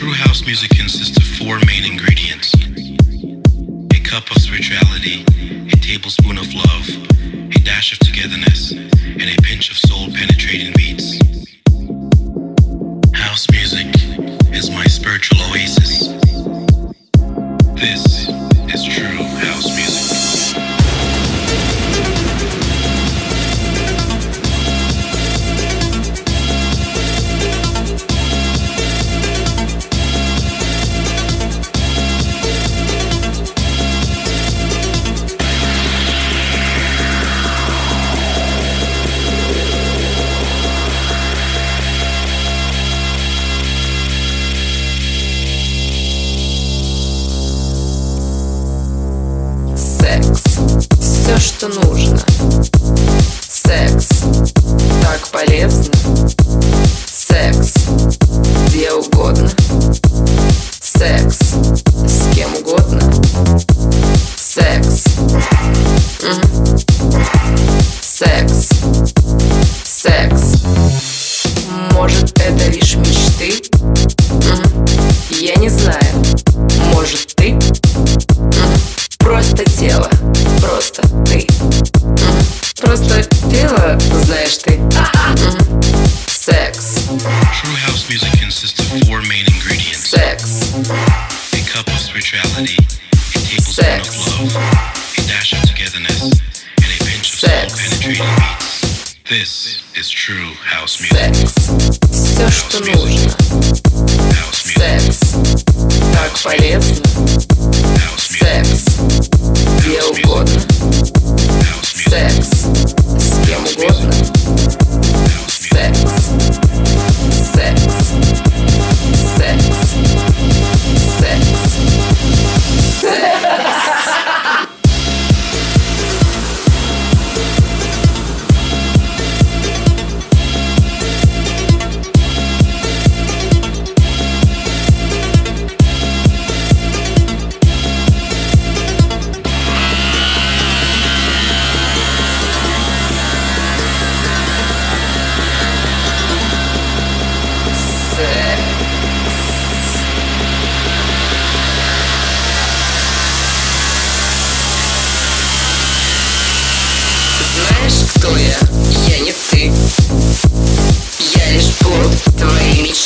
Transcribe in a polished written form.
True house music consists of four main ingredients: a cup of spirituality, a tablespoon of love, a dash of togetherness, and a pinch of soul-penetrating beats. House music is my spiritual oasis. This is true house music. Все, что нужно. Секс так полезно. Секс где угодно. Секс с кем угодно. Секс. Секс. Секс. Может, это лишь мечты? Я не знаю. Может, ты? Просто тело, просто ты. Просто тело, знаешь ты. Секс. True house music consists of four main ingredients: Секс. a cup of spirituality, a tablespoon of love, a dash of togetherness, and a pinch of soul-penetrating beats. This is true house music. Секс. Все, что нужно. House music. Секс так полезно. House music. Секс где угодно. House music. Секс с кем угодно. Секс. Секс. Секс. Секс. Секс. Знаешь, кто я? Я не ты. Я лишь плод твоей мечты.